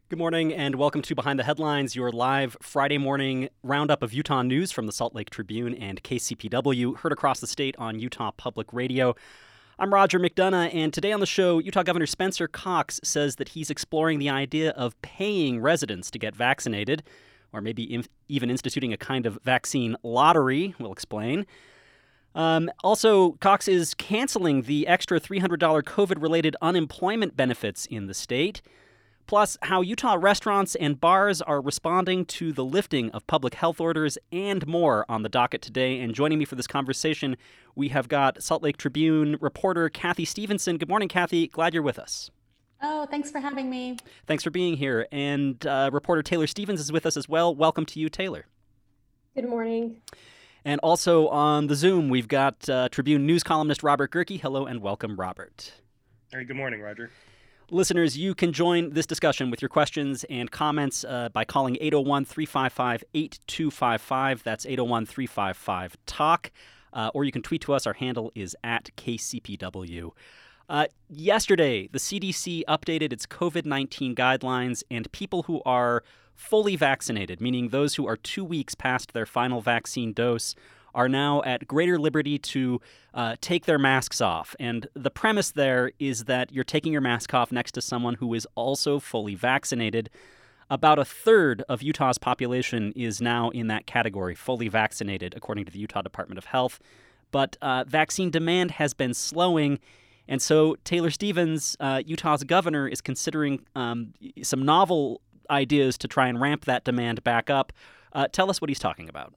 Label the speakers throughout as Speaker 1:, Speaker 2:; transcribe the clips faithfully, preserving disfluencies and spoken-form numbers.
Speaker 1: Good morning and welcome to Behind the Headlines, your live Friday morning roundup of Utah news from the Salt Lake Tribune and K C P W, heard across the state on Utah Public Radio. I'm Roger McDonough, and today on the show, Utah Governor Spencer Cox says that he's exploring the idea of paying residents to get vaccinated, or maybe in- even instituting a kind of vaccine lottery. We'll explain. Um, also, Cox is canceling the extra three hundred dollars COVID-related unemployment benefits in the state. Plus, how Utah restaurants and bars are responding to the lifting of public health orders, and more on the docket today. And joining me for this conversation, we have got Salt Lake Tribune reporter Kathy Stevenson. Good morning, Kathy. Glad you're with us.
Speaker 2: Oh, thanks for having me.
Speaker 1: Thanks for being here. And uh, reporter Taylor Stevens is with us as well. Welcome to you, Taylor.
Speaker 2: Good morning.
Speaker 1: And also on the Zoom, we've got uh, Tribune news columnist Robert Gerke. Hello and welcome, Robert.
Speaker 3: Hey, good morning, Roger.
Speaker 1: Listeners, you can join this discussion with your questions and comments uh, by calling eight oh one, three five five, eight two five five. That's eight oh one, three five five, talk. Uh, or you can tweet to us. Our handle is at K C P W. Uh, yesterday, the C D C updated its COVID nineteen guidelines, and people who are fully vaccinated, meaning those who are two weeks past their final vaccine dose, are now at greater liberty to uh, take their masks off. And the premise there is that you're taking your mask off next to someone who is also fully vaccinated. About a third of Utah's population is now in that category, fully vaccinated, according to the Utah Department of Health. But uh, vaccine demand has been slowing. And so Taylor Stevens, uh, Utah's governor, is considering um, some novel ideas to try and ramp that demand back up. Uh, tell us what he's talking about.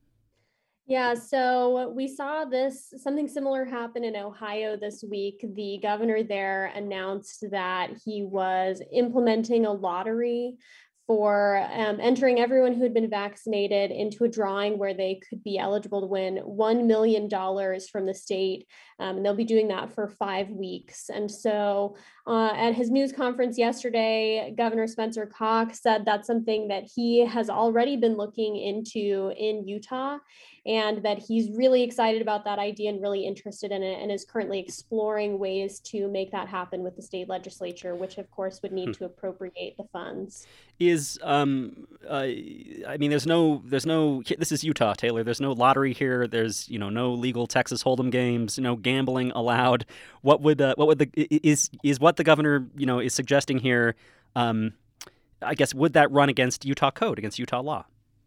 Speaker 2: Yeah, so we saw this, something similar happen in Ohio this week. The governor there announced that he was implementing a lottery for um, entering everyone who had been vaccinated into a drawing where they could be eligible to win one million dollars from the state. Um, and they'll be doing that for five weeks. And so uh, at his news conference yesterday, Governor Spencer Cox said that's something that he has already been looking into in Utah, and that he's really excited about that idea and really interested in it, and is currently exploring ways to make that happen with the state legislature, which of course would need hmm. to appropriate the funds.
Speaker 1: Is um, uh, I mean, there's no, there's no. This is Utah, Taylor. There's no lottery here. There's you know no legal Texas Hold'em games. No gambling allowed. What would uh, what would the is is what the governor you know is suggesting here? Um, I guess would that run against Utah code, against Utah law?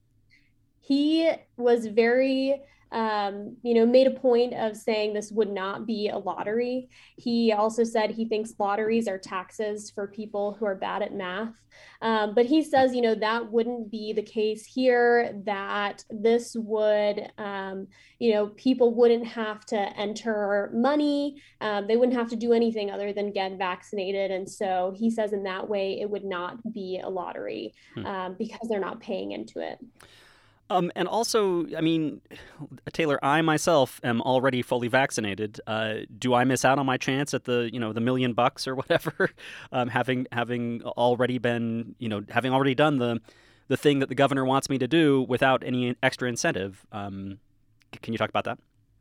Speaker 2: He was very, um, you know, made a point of saying this would not be a lottery. He also said he thinks lotteries are taxes for people who are bad at math. Um, but he says, you know, that wouldn't be the case here, that this would, um, you know, people wouldn't have to enter money. Um, they wouldn't have to do anything other than get vaccinated. And so he says in that way, it would not be a lottery um, because they're not paying into it.
Speaker 1: Um, and also, I mean, Taylor, I myself am already fully vaccinated. Uh, do I miss out on my chance at the, you know, the million bucks or whatever, um, having having already been, you know, having already done the the thing that the governor wants me to do without any extra incentive? Um, can you talk about that?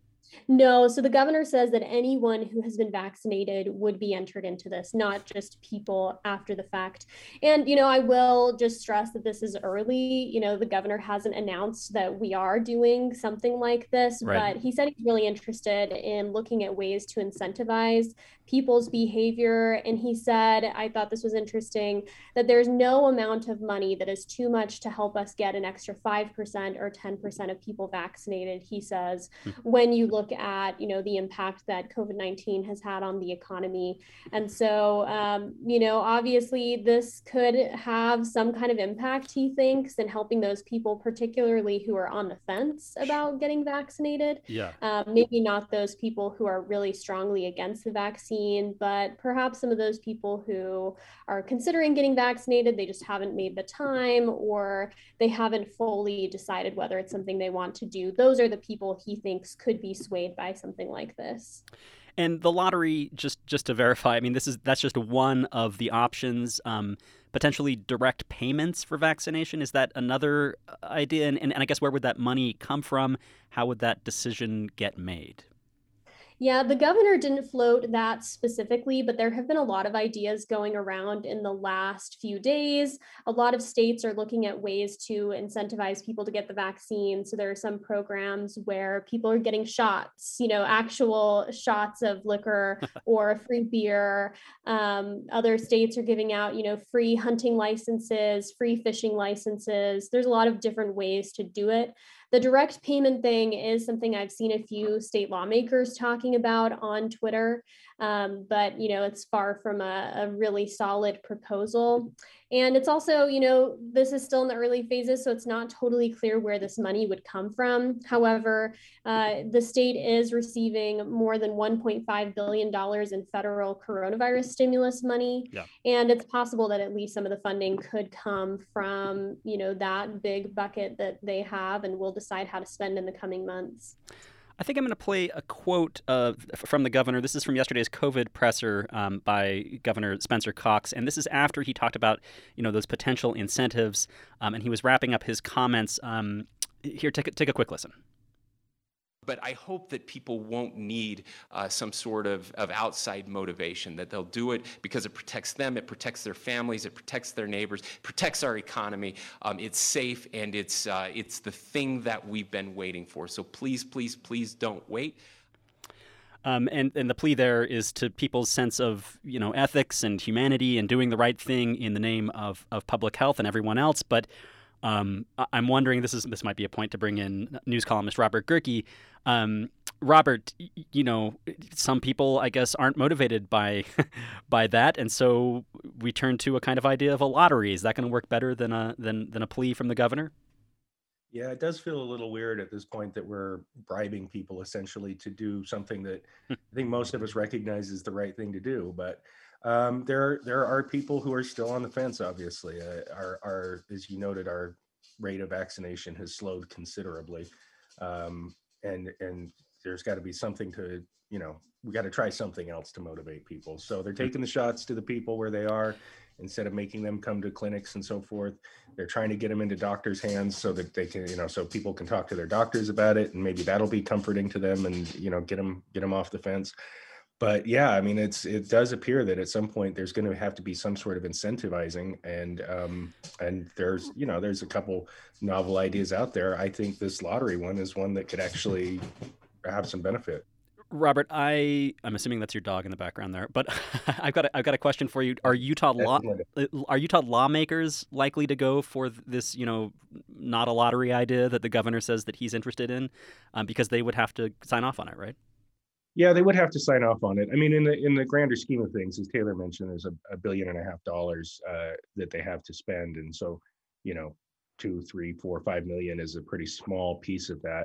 Speaker 2: No, so the governor says that anyone who has been vaccinated would be entered into this, not just people after the fact. And, you know, I will just stress that this is early. You know, the governor hasn't announced that we are doing something like this, right. But he said he's really interested in looking at ways to incentivize people's behavior. And he said, I thought this was interesting, that there's no amount of money that is too much to help us get an extra five percent or ten percent of people vaccinated. He says, mm-hmm. when you look at, you know, the impact that COVID nineteen has had on the economy. And so, um, you know, obviously this could have some kind of impact, he thinks, in helping those people, particularly who are on the fence about getting vaccinated.
Speaker 1: Yeah.
Speaker 2: Um, maybe not those people who are really strongly against the vaccine, but perhaps some of those people who are considering getting vaccinated, they just haven't made the time, or they haven't fully decided whether it's something they want to do. Those are the people he thinks could be swayed by something like this.
Speaker 1: And the lottery, just just to verify, I mean, this is that's just one of the options. Um, potentially direct payments for vaccination. Is that another idea? And, and, and I guess where would that money come from? How would that decision get made?
Speaker 2: Yeah, the governor didn't float that specifically, but there have been a lot of ideas going around in the last few days. A lot of states are looking at ways to incentivize people to get the vaccine. So there are some programs where people are getting shots, you know, actual shots of liquor or free beer. Um, other states are giving out, you know, free hunting licenses, free fishing licenses. There's a lot of different ways to do it. The direct payment thing is something I've seen a few state lawmakers talking about on Twitter, um, but you know it's far from a, a really solid proposal. And it's also, you know, this is still in the early phases, so it's not totally clear where this money would come from. However, uh, the state is receiving more than one point five billion dollars in federal coronavirus stimulus money.
Speaker 1: Yeah.
Speaker 2: And it's possible that at least some of the funding could come from, you know, that big bucket that they have, and we'll decide how to spend in the coming months.
Speaker 1: I think I'm going to play a quote uh, from the governor. This is from yesterday's COVID presser um, by Governor Spencer Cox, and this is after he talked about, you know, those potential incentives, um, and he was wrapping up his comments. Um, here, take a, take a quick listen.
Speaker 3: But I hope that people won't need uh, some sort of, of outside motivation, that they'll do it because it protects them, it protects their families, it protects their neighbors, protects our economy. Um, it's safe, and it's, uh, it's the thing that we've been waiting for. So please, please, please don't wait.
Speaker 1: Um, and, and the plea there is to people's sense of, you know, ethics and humanity and doing the right thing in the name of, of public health and everyone else. But Um, I'm wondering, this is this might be a point to bring in news columnist Robert Gehrke. Um, Robert, you know, some people, I guess, aren't motivated by by that, and so we turn to a kind of idea of a lottery. Is that going to work better than a than than a plea from the governor?
Speaker 4: Yeah, it does feel a little weird at this point that we're bribing people essentially to do something that I think most of us recognize is the right thing to do, but. Um, there, there are people who are still on the fence. Obviously, uh, our, our, as you noted, our rate of vaccination has slowed considerably, um, and and there's got to be something to, you know, we got to try something else to motivate people. So they're taking the shots to the people where they are, instead of making them come to clinics and so forth. They're trying to get them into doctors' hands so that they can, you know, so people can talk to their doctors about it, and maybe that'll be comforting to them, and you know, get them get them off the fence. But yeah, I mean, it's it does appear that at some point there's going to have to be some sort of incentivizing, and um, and there's you know there's a couple novel ideas out there. I think this lottery one is one that could actually have some benefit.
Speaker 1: Robert, I I'm assuming that's your dog in the background there, but I've got a, I've got a question for you. Are Utah law are Utah lawmakers likely to go for this, you know, not a lottery idea that the governor says that he's interested in, um, because they would have to sign off on it, right?
Speaker 4: Yeah, they would have to sign off on it. I mean, in the in the grander scheme of things, as Taylor mentioned, there's a, a billion and a half dollars uh, that they have to spend, and so, you know, two, three, four, five million is a pretty small piece of that.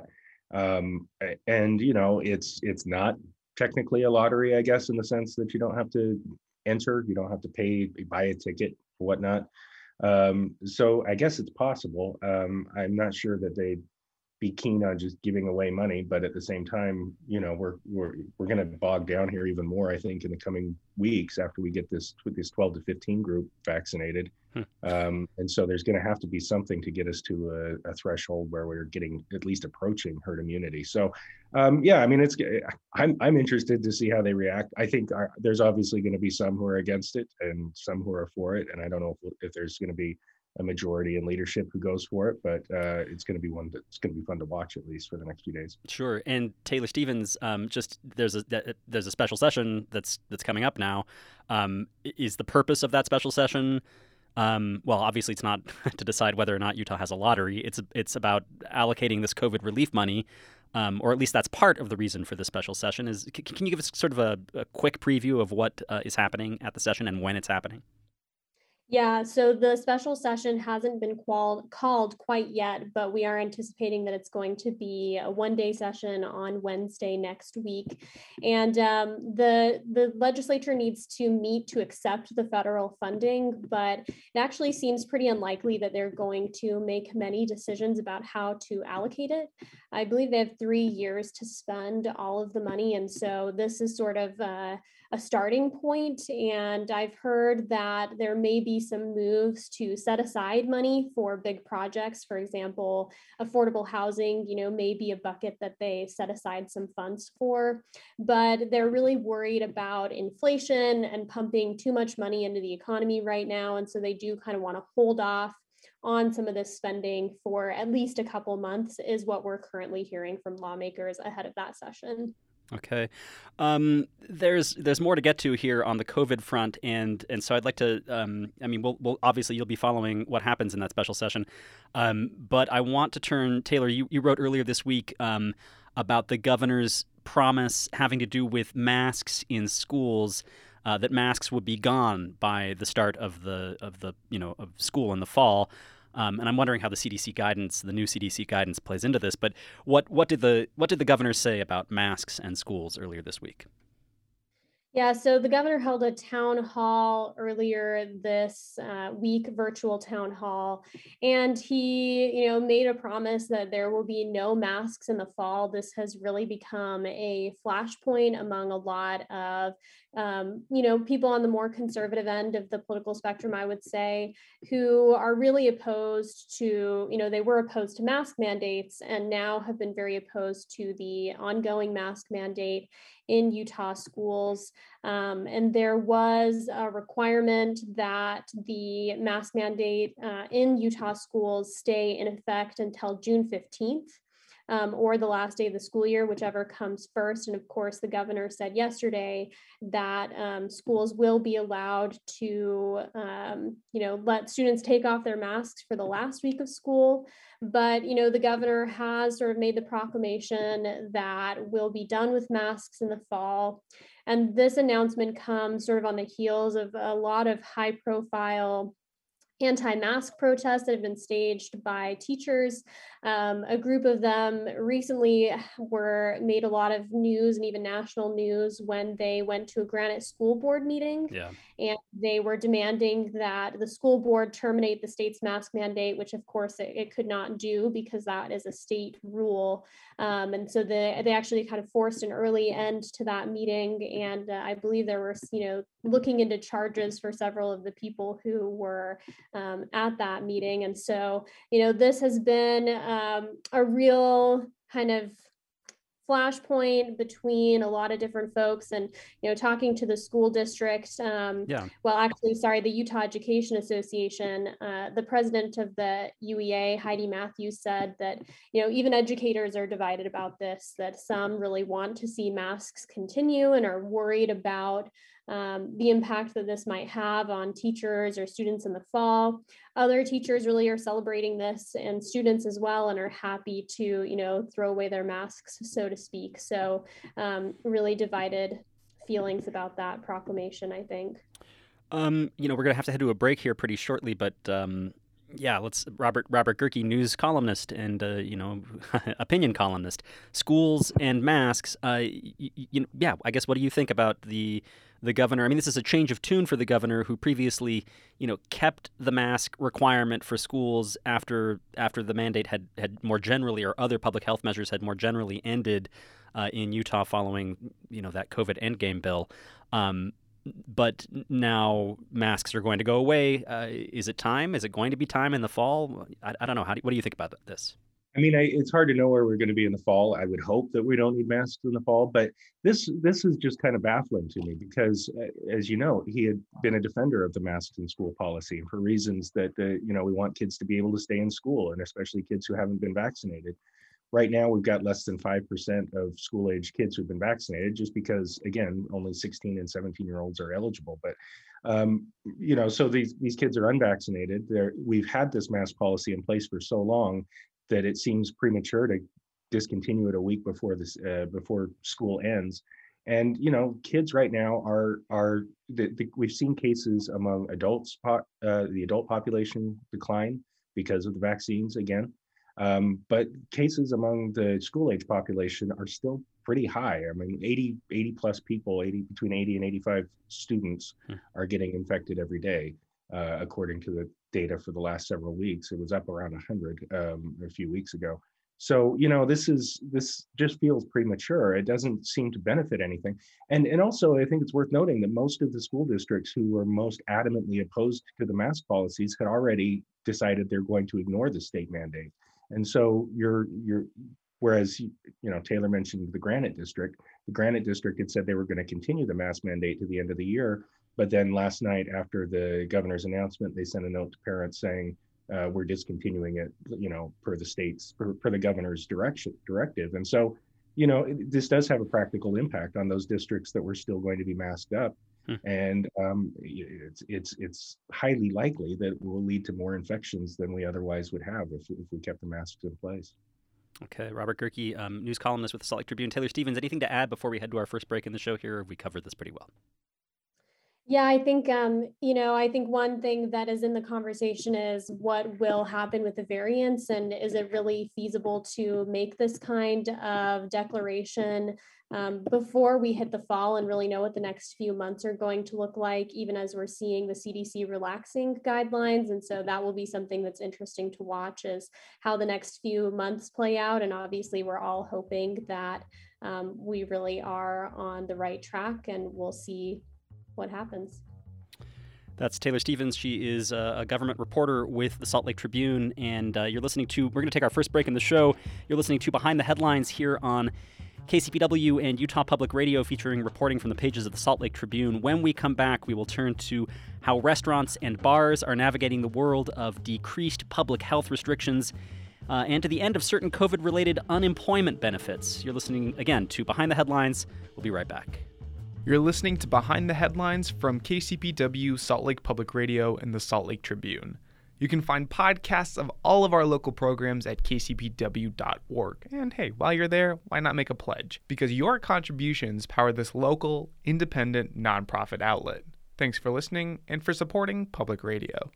Speaker 4: Um, and you know, it's it's not technically a lottery, I guess, in the sense that you don't have to enter, you don't have to pay, buy a ticket or whatnot. Um, so I guess it's possible. Um, I'm not sure that they be keen on just giving away money, but at the same time, you know, we're we're we're going to bog down here even more, I think, in the coming weeks after we get this this twelve to fifteen group vaccinated. Hmm. Um, and so there's going to have to be something to get us to a, a threshold where we're getting at least approaching herd immunity. So, um, yeah, I mean, it's I'm I'm interested to see how they react. I think our, there's obviously going to be some who are against it and some who are for it, and I don't know if, if there's going to be a majority in leadership who goes for it, but uh, it's going to be one that's going to be fun to watch, at least for the next few days.
Speaker 1: Sure. And Taylor Stevens, um, just there's a there's a special session that's that's coming up now. Um, is the purpose of that special session? Um, well, obviously, it's not to decide whether or not Utah has a lottery. It's it's about allocating this COVID relief money, um, or at least that's part of the reason for this special session. Is can, can you give us sort of a, a quick preview of what uh, is happening at the session and when it's happening?
Speaker 2: Yeah, so the special session hasn't been qual- called quite yet, but we are anticipating that it's going to be a one-day session on Wednesday next week. And um, the, the legislature needs to meet to accept the federal funding, but it actually seems pretty unlikely that they're going to make many decisions about how to allocate it. I believe they have three years to spend all of the money, and so this is sort of uh, a starting point. And I've heard that there may be some moves to set aside money for big projects. For example, affordable housing, you know, may be a bucket that they set aside some funds for, but they're really worried about inflation and pumping too much money into the economy right now. And so they do kind of want to hold off on some of this spending for at least a couple months, is what we're currently hearing from lawmakers ahead of that session.
Speaker 1: Okay. Um, there's there's more to get to here on the COVID front, and and so I'd like to. Um, I mean, we'll, we'll obviously you'll be following what happens in that special session, um, but I want to turn, Taylor. You, you wrote earlier this week um, about the governor's promise having to do with masks in schools. Uh, that masks would be gone by the start of the of the you know of school in the fall. Um, and I'm wondering how the C D C guidance, the new C D C guidance, plays into this. But what what did the what did the governor say about masks and schools earlier this week?
Speaker 2: Yeah, so the governor held a town hall earlier this uh, week, virtual town hall, and he, you know, made a promise that there will be no masks in the fall. This has really become a flashpoint among a lot of, um, you know, people on the more conservative end of the political spectrum, I would say, who are really opposed to, you know, they were opposed to mask mandates and now have been very opposed to the ongoing mask mandate in Utah schools. Um, and there was a requirement that the mask mandate uh, in Utah schools stay in effect until June fifteenth. Um, or the last day of the school year, whichever comes first. And of course, the governor said yesterday that um, schools will be allowed to, um, you know, let students take off their masks for the last week of school. But, you know, the governor has sort of made the proclamation that we'll be done with masks in the fall. And this announcement comes sort of on the heels of a lot of high profile anti-mask protests that have been staged by teachers. Um, a group of them recently were made a lot of news and even national news when they went to a Granite School Board meeting.
Speaker 1: Yeah.
Speaker 2: And they were demanding that the school board terminate the state's mask mandate, which of course it, it could not do because that is a state rule. Um, and so they, they actually kind of forced an early end to that meeting. And uh, I believe there were, you know, looking into charges for several of the people who were um, at that meeting. And so, you know, this has been um, a real kind of flashpoint between a lot of different folks. And, you know, talking to the school district, um,
Speaker 1: Yeah.
Speaker 2: well, actually, sorry, the Utah Education Association, uh, the president of the U E A, Heidi Matthews, said that, you know, even educators are divided about this, that some really want to see masks continue and are worried about Um, the impact that this might have on teachers or students in the fall. Other teachers really are celebrating this, and students as well, and are happy to, you know, throw away their masks, so to speak. So um, really divided feelings about that proclamation, I think.
Speaker 1: Um, you know, we're gonna have to head to a break here pretty shortly, but um, yeah, let's Robert Robert Gerke, news columnist and uh, you know opinion columnist. Schools and masks. Uh, y- y- you know, yeah, I guess what do you think about the the governor? I mean, this is a change of tune for the governor, who previously, you know, kept the mask requirement for schools after after the mandate had had more generally, or other public health measures had more generally ended uh, in Utah following, you know, that COVID endgame bill. Um, But now masks are going to go away. Uh, is it time? Is it going to be time in the fall? I, I don't know. How do, what do you think about this?
Speaker 4: I mean, I, it's hard to know where we're going to be in the fall. I would hope that we don't need masks in the fall, but this this is just kind of baffling to me because, uh, as you know, he had been a defender of the masks in school policy for reasons that uh, you know we want kids to be able to stay in school, and especially kids who haven't been vaccinated. Right now, we've got less than five percent of school-age kids who've been vaccinated, just because, again, only sixteen and seventeen-year-olds are eligible. But, um, you know, so these, these kids are unvaccinated. They're, we've had this mask policy in place for so long that it seems premature to discontinue it a week before this, uh, before school ends. And, you know, kids right now are, are the, the, we've seen cases among adults, uh, the adult population decline because of the vaccines again. Um, but cases among the school age population are still pretty high. I mean, eighty, eighty plus people, eighty between eighty and eighty-five students hmm. are getting infected every day, uh, according to the data for the last several weeks. It was up around one hundred um, a few weeks ago. So, you know, this is this just feels premature. It doesn't seem to benefit anything. And and also, I think it's worth noting that most of the school districts who were most adamantly opposed to the mask policies had already decided they're going to ignore the state mandate. And so you're you're whereas, you know, Taylor mentioned the Granite District. The Granite District had said they were going to continue the mask mandate to the end of the year. But then last night, after the governor's announcement, they sent a note to parents saying, uh, we're discontinuing it, you know, per the state's, per, per the governor's direction directive. And so, you know, it, this does have a practical impact on those districts that were still going to be masked up. Hmm. And um, it's, it's, it's highly likely that it will lead to more infections than we otherwise would have if, if we kept the masks in place.
Speaker 1: Okay, Robert Gehrke, um, news columnist with the Salt Lake Tribune. Taylor Stevens, anything to add before we head to our first break in the show here? We covered this pretty well.
Speaker 2: Yeah, I think, um, you know, I think one thing that is in the conversation is what will happen with the variants, and is it really feasible to make this kind of declaration um, before we hit the fall and really know what the next few months are going to look like, even as we're seeing the C D C relaxing guidelines. And so that will be something that's interesting to watch, is how the next few months play out. And obviously, we're all hoping that um, we really are on the right track, and we'll see what happens.
Speaker 1: That's Taylor Stevens. She is a government reporter with the Salt Lake Tribune, and uh, you're listening to, we're going to take our first break in the show. You're listening to Behind the Headlines here on K C P W and Utah Public Radio, featuring reporting from the pages of the Salt Lake Tribune. When we come back, we will turn to how restaurants and bars are navigating the world of decreased public health restrictions, uh, and to the end of certain COVID-related unemployment benefits. You're listening, again, to Behind the Headlines. We'll be right back.
Speaker 5: You're listening to Behind the Headlines from K C P W, Salt Lake Public Radio, and the Salt Lake Tribune. You can find podcasts of all of our local programs at k c p w dot org. And hey, while you're there, why not make a pledge? Because your contributions power this local, independent, nonprofit outlet. Thanks for listening and for supporting public radio.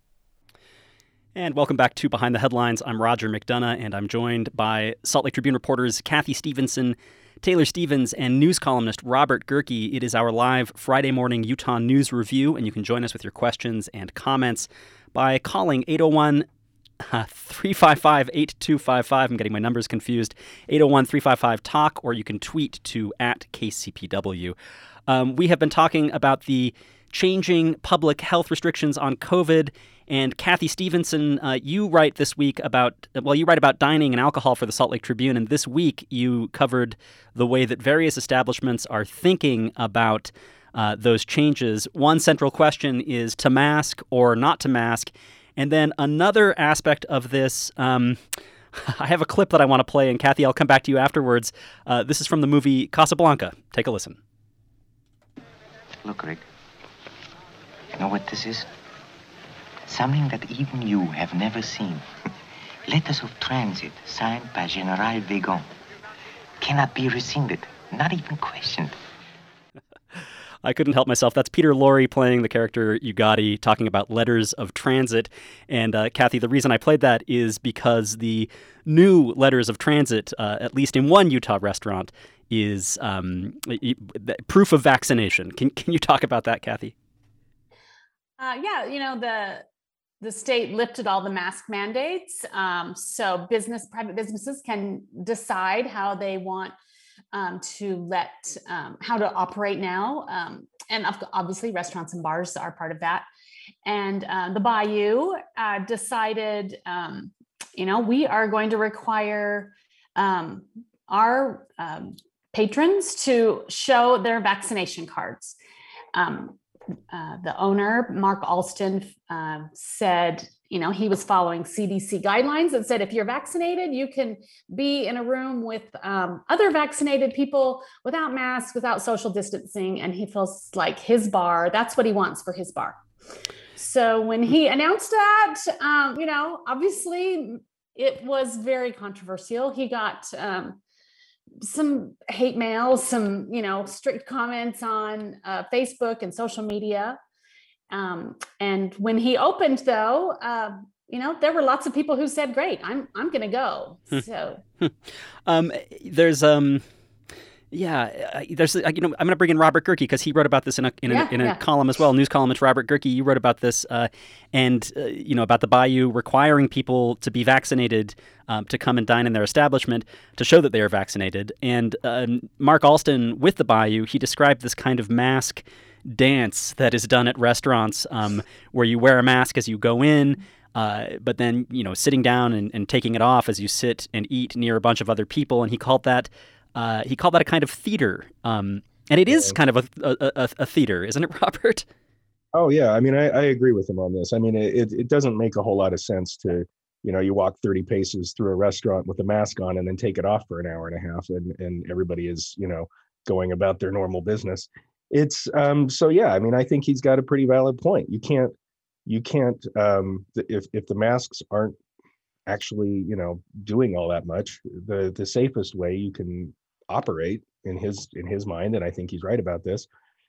Speaker 1: And welcome back to Behind the Headlines. I'm Roger McDonough, and I'm joined by Salt Lake Tribune reporters Kathy Stevenson, Taylor Stevens, and news columnist Robert Gehrke. It is our live Friday morning Utah News Review, and you can join us with your questions and comments by calling eight oh one, three five five, eight two five five. I'm getting my numbers confused. eight oh one, three five five, talk, or you can tweet to at K C P W. Um, we have been talking about the changing public health restrictions on COVID. And Kathy Stevenson, uh, you write this week about, well, you write about dining and alcohol for the Salt Lake Tribune. And this week you covered the way that various establishments are thinking about uh, those changes. One central question is to mask or not to mask. And then another aspect of this, um, I have a clip that I want to play. And Kathy, I'll come back to you afterwards. Uh, this is from the movie Casablanca. Take a listen.
Speaker 6: Look, Rick. You know what this is? Something that even you have never seen. Letters of transit signed by General Weygand. Cannot be rescinded, not even questioned.
Speaker 1: I couldn't help myself. That's Peter Lorre playing the character Ugadi, talking about letters of transit. And uh, Kathy, the reason I played that is because the new letters of transit, uh, at least in one Utah restaurant, is um, proof of vaccination. Can, can you talk about that, Kathy?
Speaker 7: Uh, yeah, you know, the the state lifted all the mask mandates. Um, so business, private businesses can decide how they want um, to let, um, how to operate now. Um, and obviously restaurants and bars are part of that. And uh, the Bayou uh, decided, um, you know, we are going to require um, our um, patrons to show their vaccination cards. Um, Uh, the owner, Mark Alston, uh, said, you know, he was following C D C guidelines that said if you're vaccinated, you can be in a room with um, other vaccinated people without masks, without social distancing. And he feels like his bar, that's what he wants for his bar. So when he announced that, um, you know, obviously it was very controversial. He got um, some hate mail, some, you know, strict comments on uh, Facebook and social media. Um, and when he opened, though, uh, you know, there were lots of people who said, great, I'm I'm going to go. So
Speaker 1: um, there's um, Yeah, uh, there's uh, you know I'm going to bring in Robert Gerke because he wrote about this in a in,
Speaker 7: Yeah,
Speaker 1: a, in a
Speaker 7: yeah.
Speaker 1: column as well, news columnist Robert Gerke. You wrote about this, uh, and uh, you know about the Bayou requiring people to be vaccinated um, to come and dine in their establishment to show that they are vaccinated. And um, Mark Alston with the Bayou, he described this kind of mask dance that is done at restaurants um, where you wear a mask as you go in. Uh, but then, you know, sitting down and, and taking it off as you sit and eat near a bunch of other people. And he called that uh, he called that a kind of theater. Um, and it is kind of a, a, a, a theater, isn't it, Robert?
Speaker 4: Oh, yeah. I mean, I, I agree with him on this. I mean, it, it doesn't make a whole lot of sense to, you know, you walk thirty paces through a restaurant with a mask on and then take it off for an hour and a half and, and everybody is, you know, going about their normal business. It's um, so, yeah, I mean, I think he's got a pretty valid point. You can't you can't um, if if the masks aren't actually, you know, doing all that much, the the safest way you can operate in his in his mind, and I think he's right about this,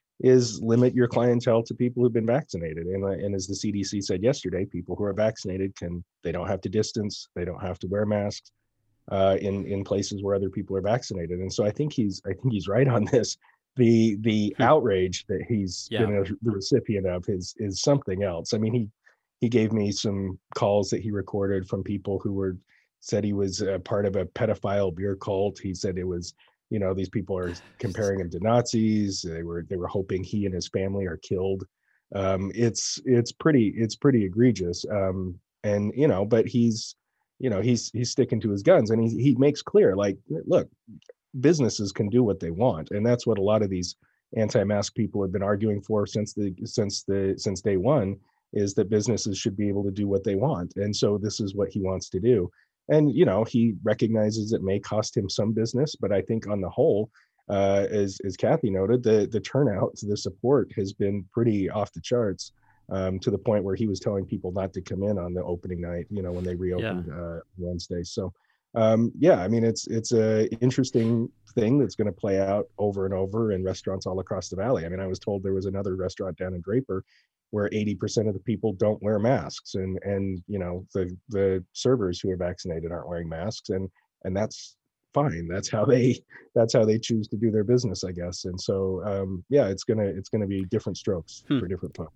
Speaker 4: is limit your clientele to people who've been vaccinated. And, and as the C D C said yesterday, people who are vaccinated can, they don't have to distance, they don't have to wear masks uh, in, in places where other people are vaccinated. And so I think he's, I think he's right on this. The, the
Speaker 1: Hmm.
Speaker 4: outrage that he's
Speaker 1: Yeah.
Speaker 4: been a, the recipient of is, is something else. I mean, he, he gave me some calls that he recorded from people who were, said he was a part of a pedophile beer cult. He said it was, you know, these people are comparing him to Nazis. They were they were hoping he and his family are killed. Um, it's it's pretty it's pretty egregious. Um, and you know, but he's you know he's he's sticking to his guns, and he he makes clear, like, look, businesses can do what they want, and that's what a lot of these anti-mask people have been arguing for since the since the since day one, is that businesses should be able to do what they want. And so this is what he wants to do. And, you know, he recognizes it may cost him some business, but I think on the whole, uh, as, as Kathy noted, the, the turnout to the support has been pretty off the charts, um, to the point where he was telling people not to come in on the opening night, you know, when they reopened yeah. uh, Wednesday. So, um, yeah, I mean, it's it's a interesting thing that's going to play out over and over in restaurants all across the valley. I mean, I was told there was another restaurant down in Draper where eighty percent of the people don't wear masks, and and you know the the servers who are vaccinated aren't wearing masks, and and that's fine. That's how they that's how they choose to do their business, I guess. And so um, yeah, it's gonna it's gonna be different strokes hmm. for different folks.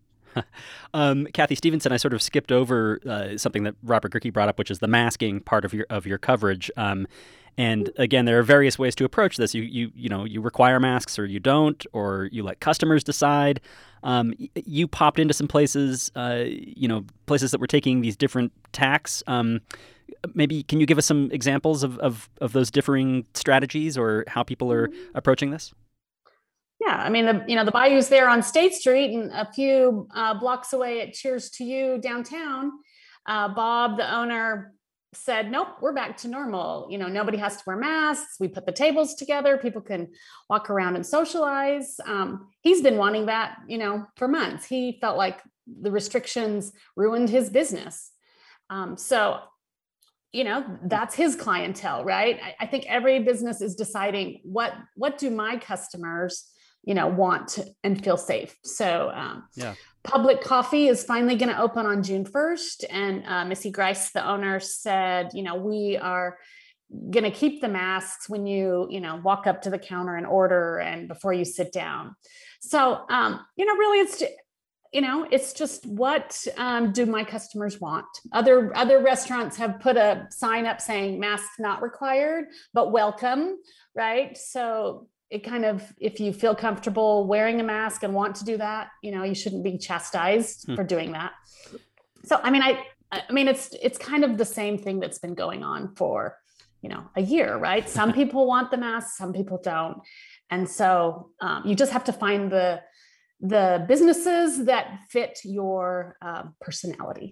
Speaker 1: um, Kathy Stevenson, I sort of skipped over uh, something that Robert Gerke brought up, which is the masking part of your of your coverage. Um, And again, there are various ways to approach this. You you you know you require masks or you don't, or you let customers decide. Um, you popped into some places, uh, you know, places that were taking these different tacks. Um, maybe can you give us some examples of, of of those differing strategies or how people are approaching this?
Speaker 7: Yeah, I mean, the you know the Bayou's there on State Street, and a few uh, blocks away at Cheers to You downtown. Uh, Bob, the owner, said, nope, we're back to normal. You know, nobody has to wear masks. We put the tables together. People can walk around and socialize. Um, he's been wanting that, you know, for months. He felt like the restrictions ruined his business. Um, so, you know, that's his clientele, right? I, I think every business is deciding what, what do my customers, you know, want and feel safe. So, um, yeah. Public Coffee is finally going to open on June first. And uh, Missy Grice, the owner, said, you know, we are going to keep the masks when you, you know, walk up to the counter and order and before you sit down. So, um, you know, really it's, you know, it's just what um, do my customers want? Other, other restaurants have put a sign up saying masks not required, but welcome, right? So it kind of, if you feel comfortable wearing a mask and want to do that, you know, you shouldn't be chastised hmm. for doing that. So, I mean, I, I mean, it's, it's kind of the same thing that's been going on for, you know, a year, right? Some people want the mask, some people don't. And so um, you just have to find the, the businesses that fit your uh, personality.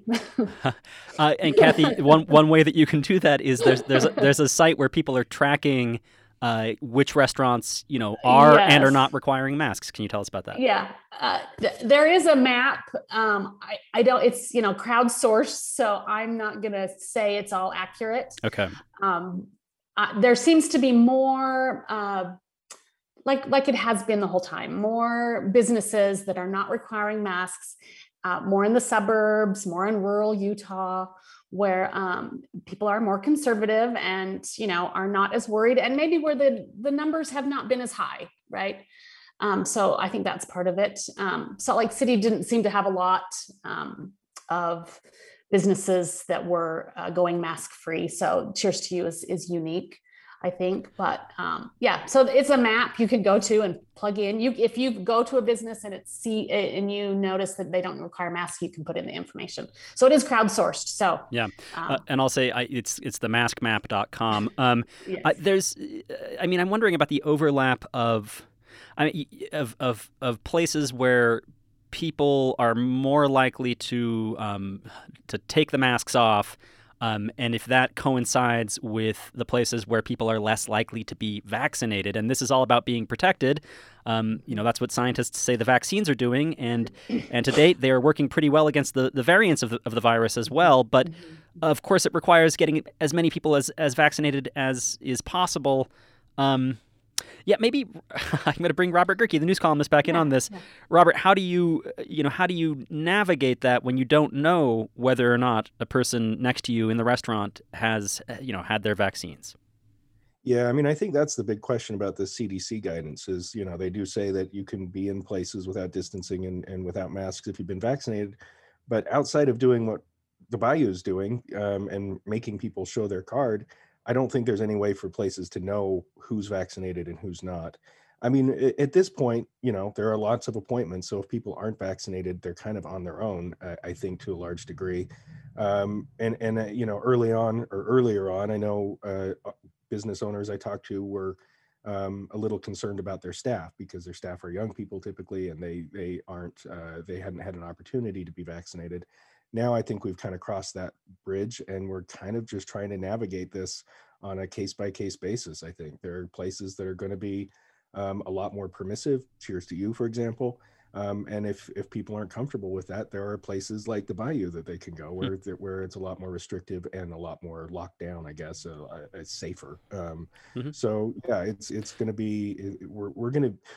Speaker 1: uh, and Kathy, one, one way that you can do that is there's, there's, a, there's a site where people are tracking Uh, which restaurants, you know, are yes. and are not requiring masks. Can you tell us about that?
Speaker 7: Yeah, uh, th- there is a map. Um, I, I don't, it's, you know, crowdsourced, so I'm not going to say it's all accurate.
Speaker 1: Okay.
Speaker 7: Um, uh, there seems to be more, uh, like, like it has been the whole time, more businesses that are not requiring masks. uh, more in the suburbs, more in rural Utah, where um, people are more conservative and, you know, are not as worried, and maybe where the, the numbers have not been as high, right? Um, so I think that's part of it. Um, Salt Lake City didn't seem to have a lot um, of businesses that were uh, going mask free. So Cheers to You is, is unique, I think. But um, yeah, so it's a map you can go to and plug in. You, if you go to a business and it's see and you notice that they don't require masks, you can put in the information. So it is crowdsourced. So
Speaker 1: yeah,
Speaker 7: um,
Speaker 1: uh, and I'll say I, it's it's the mask map dot com. Um,
Speaker 7: yes.
Speaker 1: I, there's, I mean, I'm wondering about the overlap of, I mean, of of of places where people are more likely to um, to take the masks off, um, and if that coincides with the places where people are less likely to be vaccinated, and this is all about being protected, um, you know, that's what scientists say the vaccines are doing, and and to date they are working pretty well against the, the variants of the, of the virus as well. But of course, it requires getting as many people as as vaccinated as is possible. Um, Yeah, maybe I'm going to bring Robert Gehrke, the news columnist, back in
Speaker 7: yeah,
Speaker 1: on this.
Speaker 7: Yeah.
Speaker 1: Robert, how do you, you know, how do you navigate that when you don't know whether or not a person next to you in the restaurant has, you know, had their vaccines?
Speaker 4: Yeah, I mean, I think that's the big question about the C D C guidance is, you know, they do say that you can be in places without distancing and, and without masks if you've been vaccinated. But outside of doing what the Bayou is doing um, and making people show their card, I don't think there's any way for places to know who's vaccinated and who's not. I mean, at this point, you know, there are lots of appointments. So if people aren't vaccinated, they're kind of on their own, I think, to a large degree. Um, and, and uh, you know, early on or earlier on, I know uh, business owners I talked to were um, a little concerned about their staff because their staff are young people typically, and they, they aren't, uh, they hadn't had an opportunity to be vaccinated. Now I think we've kind of crossed that bridge, and we're kind of just trying to navigate this on a case by case basis. I think there are places that are going to be um, a lot more permissive. Cheers to You, for example. Um, and if if people aren't comfortable with that, there are places like the Bayou that they can go where mm-hmm. where it's a lot more restrictive and a lot more locked down. I guess uh, it's safer. Um, mm-hmm. So yeah, it's it's going to be it, we're we're going to.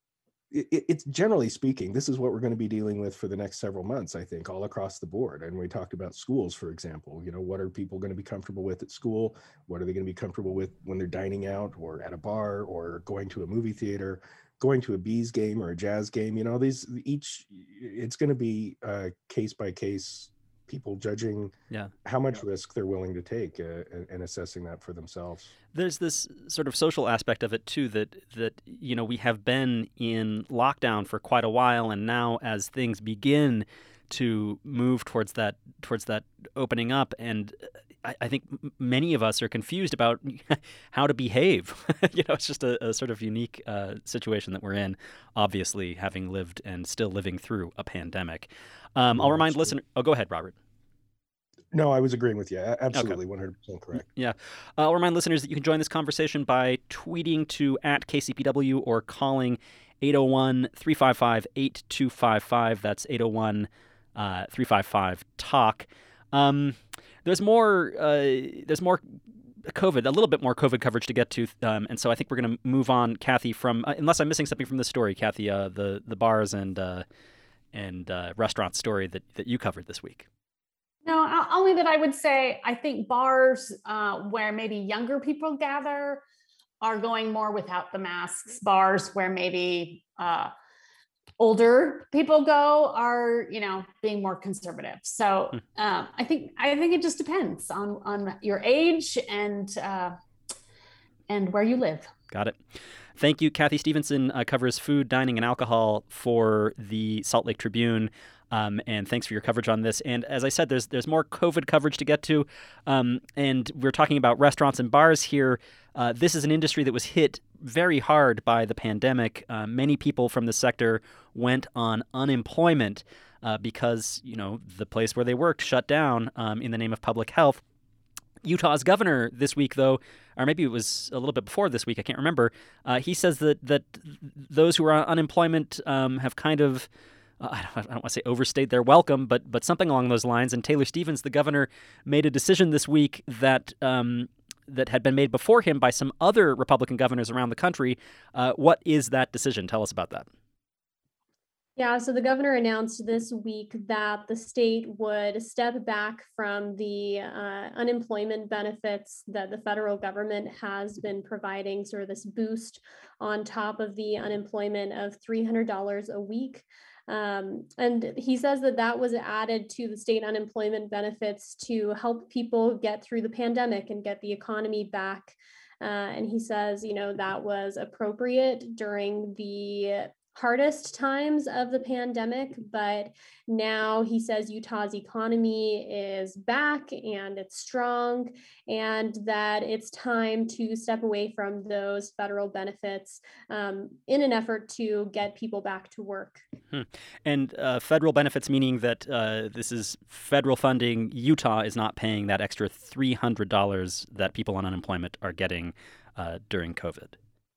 Speaker 4: It, it's generally speaking, this is what we're going to be dealing with for the next several months, I think, all across the board. And we talked about schools, for example. You know, what are people going to be comfortable with at school? What are they going to be comfortable with when they're dining out or at a bar or going to a movie theater, going to a Bees game or a Jazz game? You know, these each, it's going to be uh, case by case, people judging
Speaker 1: yeah.
Speaker 4: how much yeah. risk they're willing to take uh, and, and assessing that for themselves.
Speaker 1: There's this sort of social aspect of it too, that that you know we have been in lockdown for quite a while, and now as things begin to move towards that towards that opening up, and I, I think many of us are confused about how to behave. you know, it's just a, a sort of unique uh, situation that we're in. Obviously, having lived and still living through a pandemic. Um, I'll remind listeners. Oh, go ahead, Robert.
Speaker 4: No, I was agreeing with you. Absolutely, okay. one hundred percent correct.
Speaker 1: Yeah. Uh, I'll remind listeners that you can join this conversation by tweeting to at K C P W or calling eight oh one, three five five, eight two five five. That's eight oh one, three five five, talk. Um, there's more. Uh, there's more COVID, a little bit more COVID coverage to get to, um, and so I think we're going to move on, Kathy. From uh, unless I'm missing something from the story, Kathy, uh, the the bars and uh, and uh, restaurant story that that you covered this week.
Speaker 7: No, only that I would say I think bars uh, where maybe younger people gather are going more without the masks. Bars where maybe uh, older people go are, you know, being more conservative. So um, I think I think it just depends on on your age and uh, and where you live.
Speaker 1: Got it. Thank you. Kathy Stevenson uh, covers food, dining, and alcohol for the Salt Lake Tribune. Um, and thanks for your coverage on this. And as I said, there's there's more COVID coverage to get to. Um, and we're talking about restaurants and bars here. Uh, this is an industry that was hit very hard by the pandemic. Uh, many people from the sector went on unemployment uh, because, you know, the place where they worked shut down um, in the name of public health. Utah's governor this week, though, or maybe it was a little bit before this week, I can't remember, uh, he says that, that those who are on unemployment um, have kind of Uh, I don't, I don't want to say overstayed their welcome, but but something along those lines. And Taylor Stevens, the governor, made a decision this week that um, that had been made before him by some other Republican governors around the country. Uh, what is that decision? Tell us about that.
Speaker 2: Yeah, so the governor announced this week that the state would step back from the uh, unemployment benefits that the federal government has been providing, sort of this boost on top of the unemployment of three hundred dollars a week. Um, and he says that that was added to the state unemployment benefits to help people get through the pandemic and get the economy back. Uh, and he says, you know, that was appropriate during the hardest times of the pandemic, but now he says Utah's economy is back and it's strong, and that it's time to step away from those federal benefits um, in an effort to get people back to work.
Speaker 1: Hmm. And uh, federal benefits, meaning that uh, this is federal funding. Utah is not paying that extra three hundred dollars that people on unemployment are getting uh, during COVID.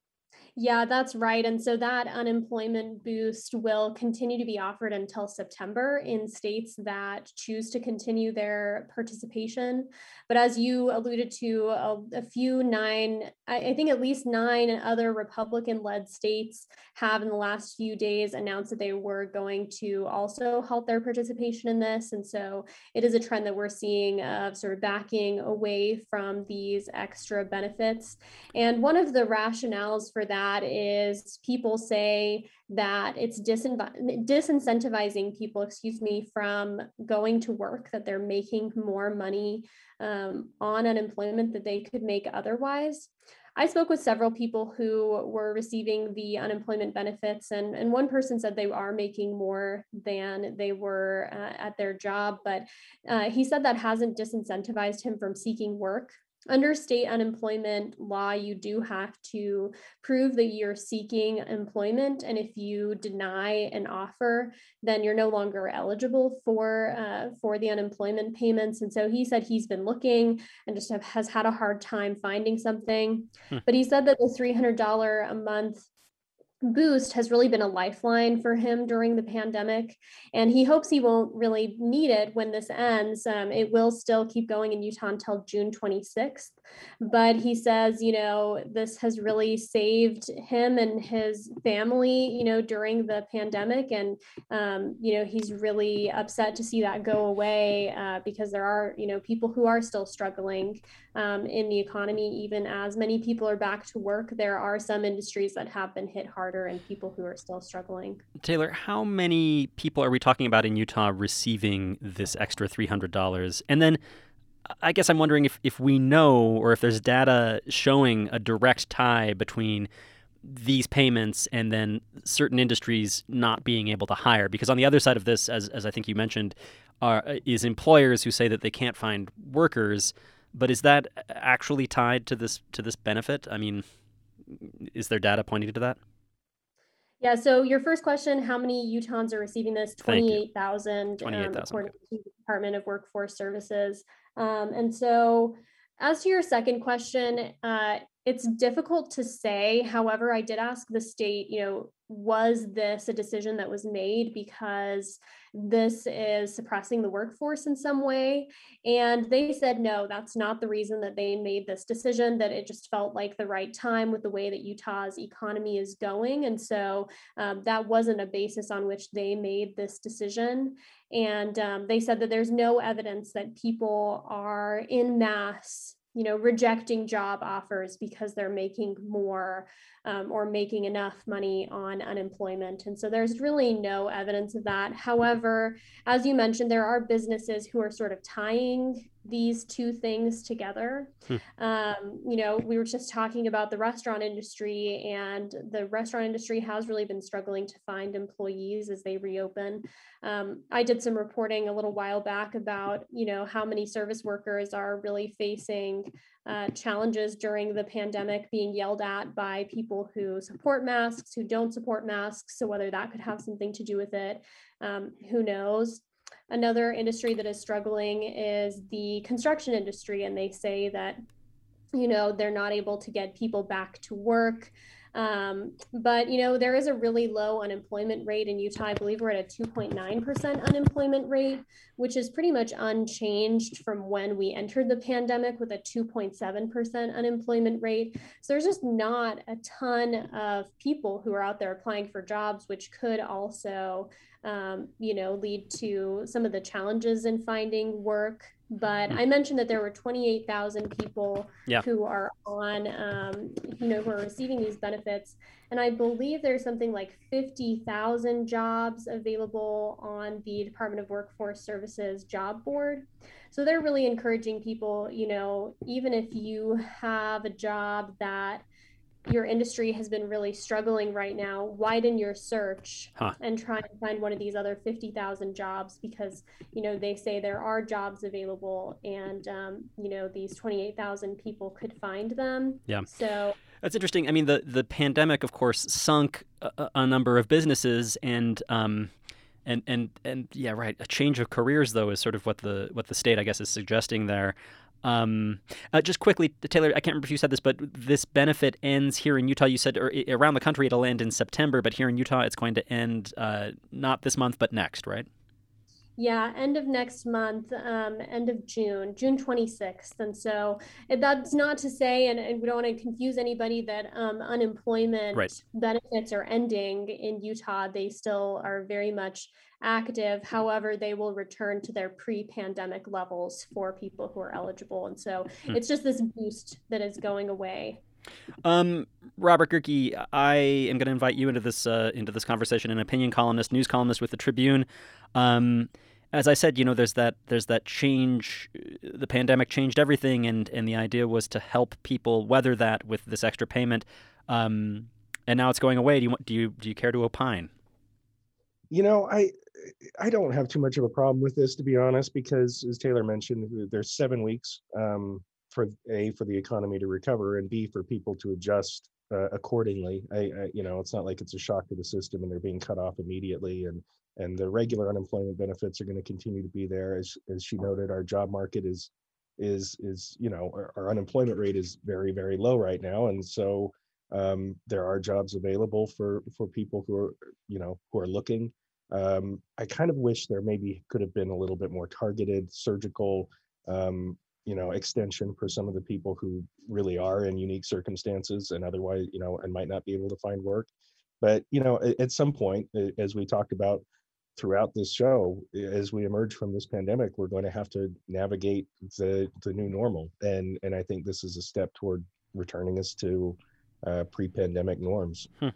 Speaker 2: Yeah, that's right. And so that unemployment boost will continue to be offered until September in states that choose to continue their participation. But as you alluded to, a, a few nine, I, I think at least nine other Republican-led states have in the last few days announced that they were going to also halt their participation in this. And so it is a trend that we're seeing of sort of backing away from these extra benefits. And one of the rationales for that is people say that it's disin- disincentivizing people, excuse me, from going to work, that they're making more money um, on unemployment that they could make otherwise. I spoke with several people who were receiving the unemployment benefits, and, and one person said they are making more than they were uh, at their job, but uh, he said that hasn't disincentivized him from seeking work. Under state unemployment law, you do have to prove that you're seeking employment. And if you deny an offer, then you're no longer eligible for uh, for the unemployment payments. And so he said he's been looking and just have, has had a hard time finding something. Hmm. But he said that the three hundred dollars a month boost has really been a lifeline for him during the pandemic, and he hopes he won't really need it when this ends. Um, it will still keep going in Utah until June twenty-sixth, but he says, you know, this has really saved him and his family, you know, during the pandemic, and um, you know, he's really upset to see that go away uh, because there are, you know, people who are still struggling um, in the economy. Even as many people are back to work, there are some industries that have been hit hard and people who are still struggling.
Speaker 1: Taylor, how many people are we talking about in Utah receiving this extra three hundred dollars? And then I guess I'm wondering if, if we know, or if there's data showing a direct tie between these payments and then certain industries not being able to hire. Because on the other side of this, as, as I think you mentioned, are, is employers who say that they can't find workers. But is that actually tied to this to this benefit? I mean, is there data pointing to that?
Speaker 2: Yeah, so your first question, how many Utahns are receiving this? twenty-eight thousand, um, according to the Department of Workforce Services. Um, and so as to your second question, uh, it's difficult to say. However, I did ask the state, you know, was this a decision that was made because this is suppressing the workforce in some way? And they said, no, that's not the reason that they made this decision, that it just felt like the right time with the way that Utah's economy is going. And so um, that wasn't a basis on which they made this decision. And um, they said that there's no evidence that people are en masse, you know, rejecting job offers because they're making more um, or making enough money on unemployment. And so there's really no evidence of that. However, as you mentioned, there are businesses who are sort of tying these two things together. Hmm. Um, you know, we were just talking about the restaurant industry, and the restaurant industry has really been struggling to find employees as they reopen. Um, I did some reporting a little while back about, you know, how many service workers are really facing uh, challenges during the pandemic, being yelled at by people who support masks, who don't support masks. So whether that could have something to do with it, um, who knows? Another industry that is struggling is the construction industry, and they say that, you know, they're not able to get people back to work Um, but, you know, there is a really low unemployment rate in Utah. I believe we're at a two point nine percent unemployment rate, which is pretty much unchanged from when we entered the pandemic with a two point seven percent unemployment rate. So there's just not a ton of people who are out there applying for jobs, which could also, um, you know, lead to some of the challenges in finding work. But I mentioned that there were twenty-eight thousand people yeah. who are on, um, you know, who are receiving these benefits. And I believe there's something like fifty thousand jobs available on the Department of Workforce Services job board. So they're really encouraging people, you know, even if you have a job that your industry has been really struggling right now, widen your search huh. and try and find one of these other fifty thousand jobs, because, you know, they say there are jobs available, and, um, you know, these twenty-eight thousand people could find them.
Speaker 1: Yeah.
Speaker 2: So
Speaker 1: that's interesting. I mean, the, the pandemic, of course, sunk a, a number of businesses, and, um, and, and, and yeah, right. A change of careers, though, is sort of what the, what the state, I guess, is suggesting there. Um, uh, just quickly, Taylor, I can't remember if you said this, but this benefit ends here in Utah. You said or, around the country it'll end in September, but here in Utah it's going to end uh, not this month, but next, right?
Speaker 2: Yeah, end of next month, um, end of June, June twenty-sixth. And so that's not to say, and, and we don't want to confuse anybody, that um, unemployment right. benefits are ending in Utah. They still are very much active. However, they will return to their pre-pandemic levels for people who are eligible. And so hmm. it's just this boost that is going away.
Speaker 1: Um, Robert Gehrke, I am going to invite you into this uh, into this conversation, an opinion columnist, news columnist with the Tribune. Um, as I said, you know, there's that there's that change. The pandemic changed everything, and, and the idea was to help people weather that with this extra payment. Um, and now it's going away. Do you do you do you care to opine?
Speaker 4: You know, I I don't have too much of a problem with this, to be honest, because as Taylor mentioned, there's seven weeks. Um, for A, for the economy to recover, and B, for people to adjust uh, accordingly. I, I, you know, it's not like it's a shock to the system and they're being cut off immediately. And and the regular unemployment benefits are going to continue to be there. As as she noted, our job market is is is you know our, our unemployment rate is very very low right now, and so um, there are jobs available for for people who are you know who are looking. Um, I kind of wish there maybe could have been a little bit more targeted, surgical. Um, you know, extension for some of the people who really are in unique circumstances and otherwise, you know, and might not be able to find work. But, you know, at, at some point, as we talked about throughout this show, as we emerge from this pandemic, we're going to have to navigate the, the new normal. And, and I think this is a step toward returning us to uh, pre-pandemic norms.
Speaker 1: Hmm.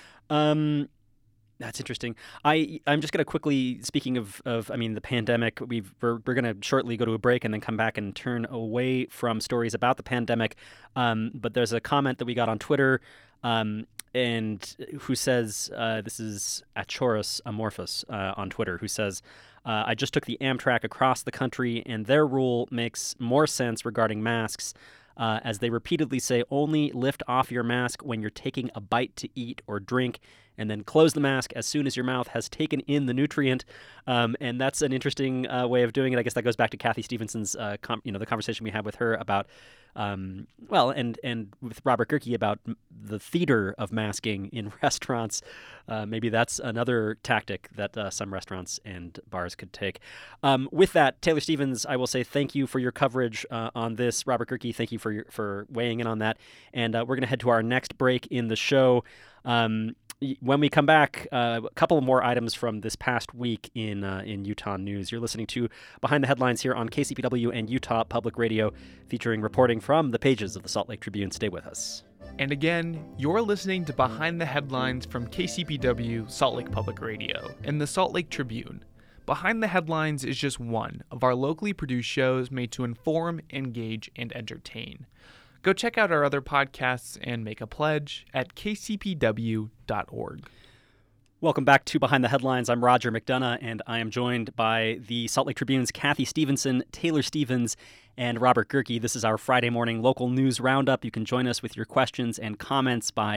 Speaker 1: Um, That's interesting. I, I'm just going to quickly, speaking of, of, I mean, the pandemic, we've, we're, we're going to shortly go to a break and then come back and turn away from stories about the pandemic. Um, but there's a comment that we got on Twitter um, and who says, uh, this is Achoros Amorphous uh, on Twitter, who says, uh, I just took the Amtrak across the country and their rule makes more sense regarding masks. Uh, as they repeatedly say, only lift off your mask when you're taking a bite to eat or drink, and then close the mask as soon as your mouth has taken in the nutrient. Um, and that's an interesting uh, way of doing it. I guess that goes back to Kathy Stevenson's, uh, com- you know, the conversation we had with her about, um, well, and and with Robert Gehrke about the theater of masking in restaurants. Uh, maybe that's another tactic that uh, some restaurants and bars could take. Um, with that, Taylor Stevens, I will say thank you for your coverage uh, on this. Robert Gehrke, thank you for your, for weighing in on that. And uh, we're going to head to our next break in the show. Um, When we come back, uh, a couple more items from this past week in uh, in Utah news. You're listening to Behind the Headlines here on K C P W and Utah Public Radio, featuring reporting from the pages of the Salt Lake Tribune. Stay with us.
Speaker 5: And again, you're listening to Behind the Headlines from K C P W, Salt Lake Public Radio, and the Salt Lake Tribune. Behind the Headlines is just one of our locally produced shows made to inform, engage, and entertain. Go check out our other podcasts and make a pledge at k c p w dot org.
Speaker 1: Welcome back to Behind the Headlines. I'm Roger McDonough, and I am joined by the Salt Lake Tribune's Kathy Stevenson, Taylor Stevens, and Robert Gehrke. This is our Friday morning local news roundup. You can join us with your questions and comments by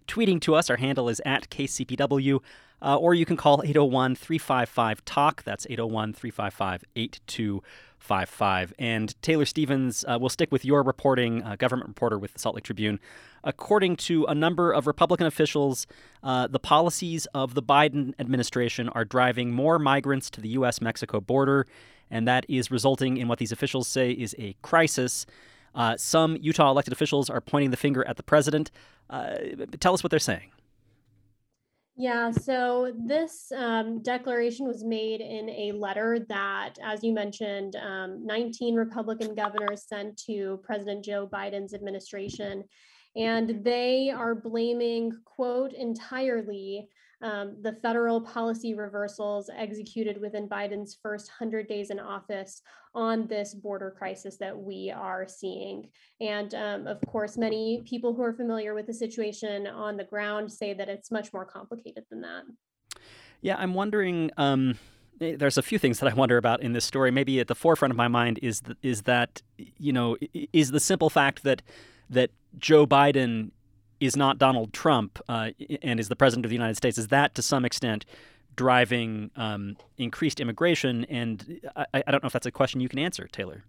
Speaker 1: tweeting to us. Our handle is at K C P W, uh, or you can call eight oh one, three five five, talk. That's eight oh one, three five five, eight two five five. And Taylor Stevens, uh, we'll stick with your reporting, uh, government reporter with the Salt Lake Tribune. According to a number of Republican officials, uh, the policies of the Biden administration are driving more migrants to the U S Mexico border, and that is resulting in what these officials say is a crisis. Uh, some Utah elected officials are pointing the finger at the president. Uh, tell us what they're saying.
Speaker 2: Yeah, so this um, declaration was made in a letter that, as you mentioned, um, nineteen Republican governors sent to President Joe Biden's administration. And they are blaming, quote, entirely um, the federal policy reversals executed within Biden's first one hundred days in office on this border crisis that we are seeing. And um, of course, many people who are familiar with the situation on the ground say that it's much more complicated than that.
Speaker 1: Yeah, I'm wondering, um, there's a few things that I wonder about in this story. Maybe at the forefront of my mind is th- is that, you know, is the simple fact that that Joe Biden is not Donald Trump uh, and is the president of the United States, is that to some extent driving um, increased immigration? And I, I don't know if that's a question you can answer, Taylor.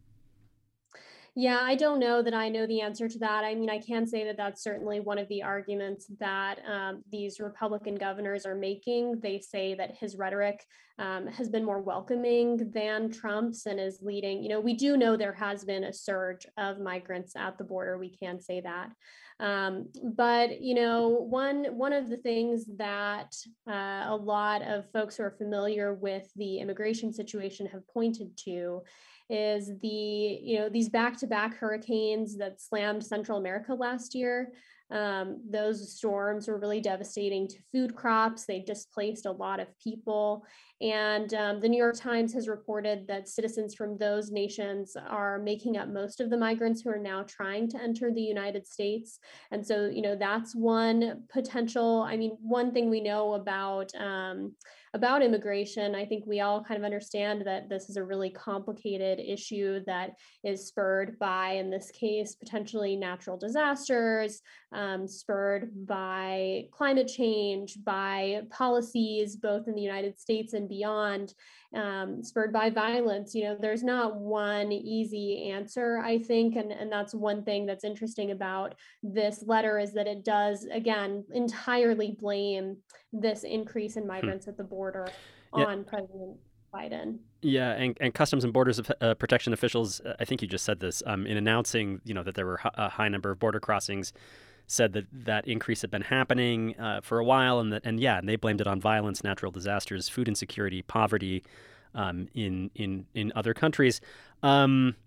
Speaker 2: Yeah, I don't know that I know the answer to that. I mean, I can say that that's certainly one of the arguments that um, these Republican governors are making. They say that his rhetoric um, has been more welcoming than Trump's and is leading. You know, we do know there has been a surge of migrants at the border. We can say that. Um, but, you know, one one of the things that uh, a lot of folks who are familiar with the immigration situation have pointed to is the, you know, these back-to-back hurricanes that slammed Central America last year. Um, those storms were really devastating to food crops. They displaced a lot of people. And um, the New York Times has reported that citizens from those nations are making up most of the migrants who are now trying to enter the United States. And so, you know, that's one potential. I mean, one thing we know about um, about immigration, I think we all kind of understand that this is a really complicated issue that is spurred by, in this case, potentially natural disasters, um, spurred by climate change, by policies, both in the United States and beyond, um, spurred by violence. You know, there's not one easy answer, I think. And, and that's one thing that's interesting about this letter is that it does, again, entirely blame this increase in migrants hmm. at the border yeah. on President Biden.
Speaker 1: Yeah, and, and Customs and Borders uh, Protection officials, I think you just said this, um, in announcing, you know, that there were a high number of border crossings, said that that increase had been happening uh, for a while, and that, and yeah, and they blamed it on violence, natural disasters, food insecurity, poverty um, in in in other countries. Um,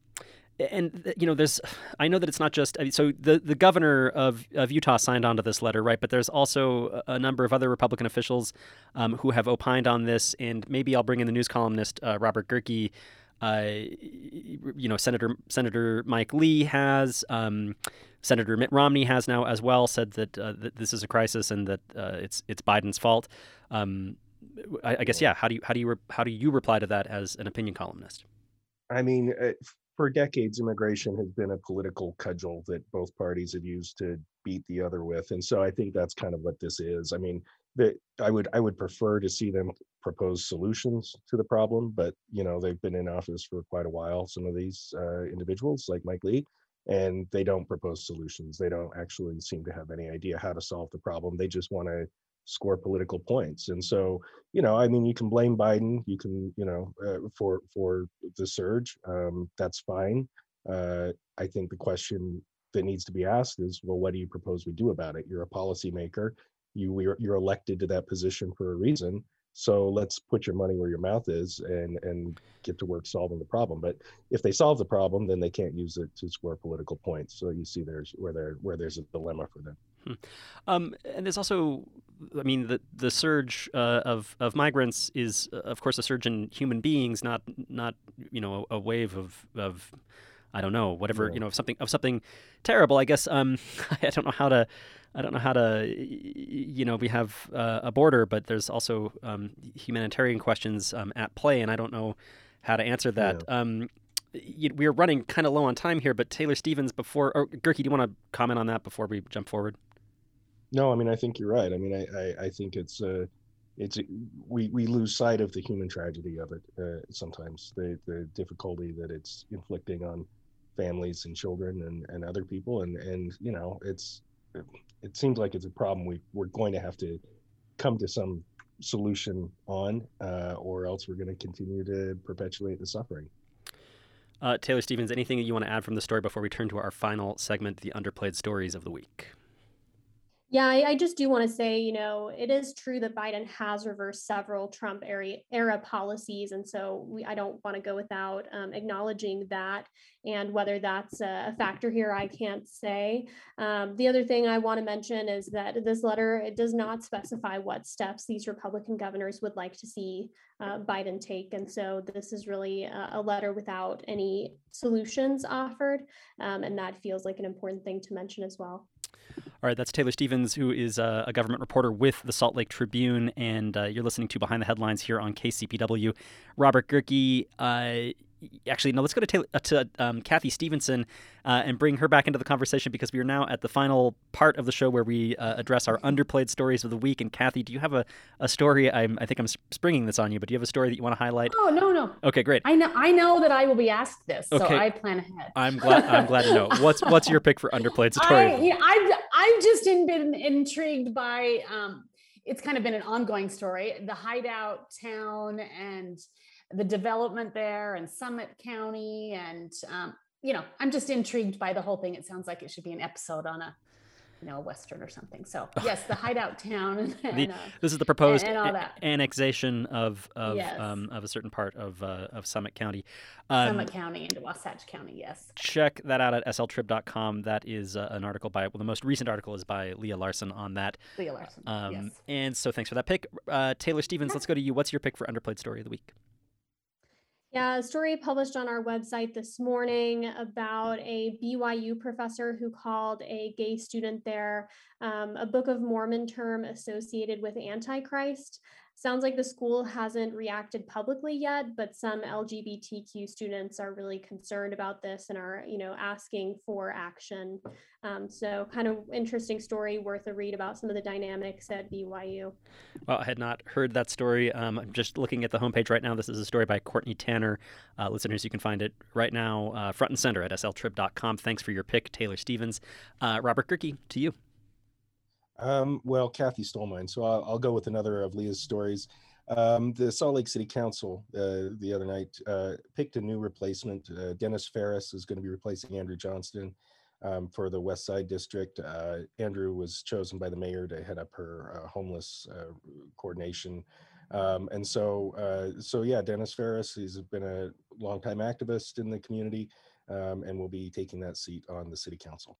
Speaker 1: and you know, there's, I know that it's not just, I mean, so the, the governor of, of Utah signed on to this letter, right? But there's also a number of other Republican officials um, who have opined on this, and maybe I'll bring in the news columnist uh, Robert Gehrke. Uh, you know, Senator Senator Mike Lee has, um, Senator Mitt Romney has now as well said that, uh, that this is a crisis and that uh, it's it's Biden's fault. Um, I, I guess, yeah. How do you how do you re- how do you reply to that as an opinion columnist?
Speaker 4: I mean, uh, for decades, immigration has been a political cudgel that both parties have used to beat the other with, and so I think that's kind of what this is. I mean, that I would I would prefer to see them propose solutions to the problem, but you know, they've been in office for quite a while, some of these uh, individuals like Mike Lee, and they don't propose solutions. They don't actually seem to have any idea how to solve the problem. They just want to score political points. And so, you know, I mean, you can blame Biden, you can, you know, uh, for for the surge. Um, that's fine. Uh, I think the question that needs to be asked is, well, what do you propose we do about it? You're a policymaker. You you're elected to that position for a reason. So let's put your money where your mouth is and and get to work solving the problem. But if they solve the problem, then they can't use it to score political points. So you see, there's where there where there's a dilemma for them.
Speaker 1: Hmm. Um, and there's also, I mean, the the surge uh, of of migrants is, uh, of course, a surge in human beings, not not you know a, a wave of of I don't know whatever yeah. you know of something of something terrible. I guess um, I don't know how to. I don't know how to, you know, we have uh, a border, but there's also um, humanitarian questions um, at play, and I don't know how to answer that. Yeah. Um, we're running kind of low on time here, but Taylor Stevens, before, or Gehrke, do you want to comment on that before we jump forward?
Speaker 4: No, I mean, I think you're right. I mean, I, I, I think it's, uh, it's, we, we lose sight of the human tragedy of it uh, sometimes, the, the difficulty that it's inflicting on families and children and, and other people. And, and, you know, it's, it seems like it's a problem we, we're going to have to come to some solution on, uh, or else we're going to continue to perpetuate the suffering.
Speaker 1: Uh, Taylor Stevens, anything that you want to add from the story before we turn to our final segment, the underplayed stories of the week?
Speaker 2: Yeah, I, I just do want to say, you know, it is true that Biden has reversed several Trump era, era policies. And so we, I don't want to go without um, acknowledging that. And whether that's a factor here, I can't say. Um, the other thing I want to mention is that this letter, it does not specify what steps these Republican governors would like to see uh, Biden take. And so this is really a, a letter without any solutions offered. Um, and that feels like an important thing to mention as well.
Speaker 1: All right, that's Taylor Stevens, who is a, a government reporter with the Salt Lake Tribune, and uh, you're listening to Behind the Headlines here on K C P W. Robert Gehrke, uh, actually, no, let's go to Taylor, uh, to um, Kathy Stevenson uh, and bring her back into the conversation, because we are now at the final part of the show where we uh, address our underplayed stories of the week. And Kathy, do you have a, a story? I'm, I think I'm springing this on you, but do you have a story that you want to highlight?
Speaker 7: Oh, no, no.
Speaker 1: Okay, great.
Speaker 7: I know I know that I will be asked this, so
Speaker 1: Okay.
Speaker 7: I plan ahead.
Speaker 1: I'm glad I'm glad to know. What's what's your pick for underplayed story?
Speaker 7: I, you know, I've, I've just been intrigued by, um, it's kind of been an ongoing story, the hideout town and the development there, and Summit County. And, um, you know, I'm just intrigued by the whole thing. It sounds like it should be an episode on a, you know, a Western or something. So yes, the hideout town. And,
Speaker 1: The,
Speaker 7: uh,
Speaker 1: this is the proposed
Speaker 7: and, and all that.
Speaker 1: a- annexation of of,
Speaker 7: Yes.
Speaker 1: um, of a certain part of uh, of Summit County. Um,
Speaker 7: Summit County into Wasatch County, yes.
Speaker 1: Check that out at S L trib dot com. That is uh, an article by, well, the most recent article is by Leah Larson on that.
Speaker 7: Leah Larson,
Speaker 1: Um,
Speaker 7: yes.
Speaker 1: And so thanks for that pick. Uh, Taylor Stevens, let's go to you. What's your pick for underplayed story of the week?
Speaker 2: Yeah, a story published on our website this morning about a B Y U professor who called a gay student there um, a Book of Mormon term associated with Antichrist. Sounds like the school hasn't reacted publicly yet, but some L G B T Q students are really concerned about this and are, you know, asking for action. Um, so kind of interesting story, worth a read about some of the dynamics at B Y U.
Speaker 1: Well, I had not heard that story. Um, I'm just looking at the homepage right now. This is a story by Courtney Tanner. Uh, listeners, you can find it right now uh, front and center at S L trib dot com. Thanks for your pick, Taylor Stevens. Uh, Robert Gehrke, to you.
Speaker 4: Um, well, Kathy stole mine, so I'll, I'll go with another of Leah's stories. Um, the Salt Lake City Council uh, the other night uh, picked a new replacement. Uh, Dennis Ferris is going to be replacing Andrew Johnston um, for the West Side District. Uh, Andrew was chosen by the mayor to head up her uh, homeless uh, coordination. Um, and so, uh, so yeah, Dennis Ferris, he's been a longtime activist in the community um, and will be taking that seat on the City Council.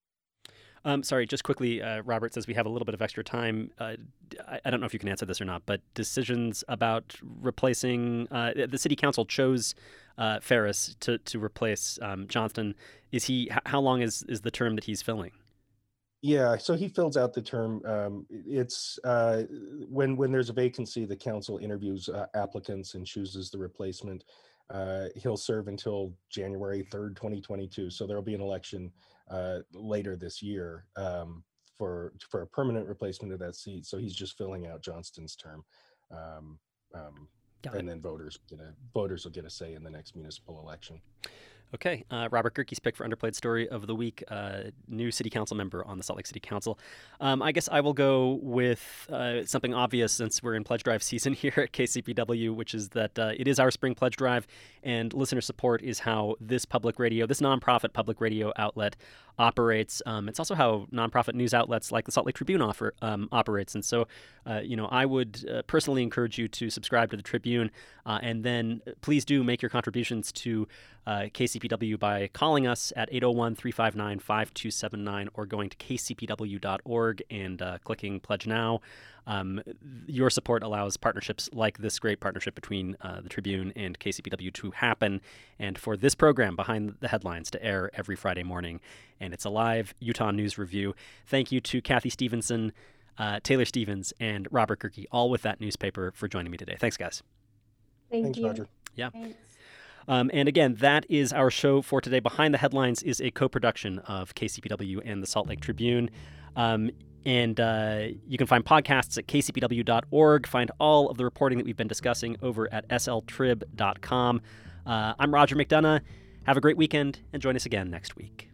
Speaker 1: Um, sorry, just quickly, uh, Robert says we have a little bit of extra time. Uh, I, I don't know if you can answer this or not, but decisions about replacing, uh, the city council chose uh, Ferris to, to replace um, Johnston. Is he, h- how long is, is the term that he's filling?
Speaker 4: Yeah, so he fills out the term. Um, it's uh, when when there's a vacancy, the council interviews uh, applicants and chooses the replacement. Uh, he'll serve until January third, twenty twenty-two. So there'll be an election uh, later this year um, for for a permanent replacement of that seat. So he's just filling out Johnston's term, um, um, and then voters get a, voters will get a say in the next municipal election.
Speaker 1: Okay, uh, Robert Gehrke's pick for underplayed story of the week, uh, new city council member on the Salt Lake City Council. Um, I guess I will go with uh, something obvious since we're in pledge drive season here at K C P W, which is that uh, it is our spring pledge drive, and listener support is how this public radio, this nonprofit public radio outlet operates. Um, it's also how nonprofit news outlets like the Salt Lake Tribune offer, um, operates. And so, uh, you know, I would uh, personally encourage you to subscribe to the Tribune, uh, and then please do make your contributions to uh, K C P W by calling us at eight oh one, three five nine, five two seven nine or going to k c p w dot org and uh, clicking Pledge Now. Um, your support allows partnerships like this great partnership between uh, the Tribune and K C P W to happen, and for this program, Behind the Headlines, to air every Friday morning. And it's a live Utah News Review. Thank you to Kathy Stevenson, uh, Taylor Stevens, and Robert Gehrke, all with that newspaper, for joining me today. Thanks, guys.
Speaker 2: Thank
Speaker 4: Thanks,
Speaker 2: you.
Speaker 4: Roger.
Speaker 1: Yeah.
Speaker 7: Thanks.
Speaker 1: Um, and again, that is our show for today. Behind the Headlines is a co-production of K C P W and the Salt Lake Tribune. Um, And uh, you can find podcasts at k c p w dot org. Find all of the reporting that we've been discussing over at s l trib dot com. Uh, I'm Roger McDonough. Have a great weekend, and join us again next week.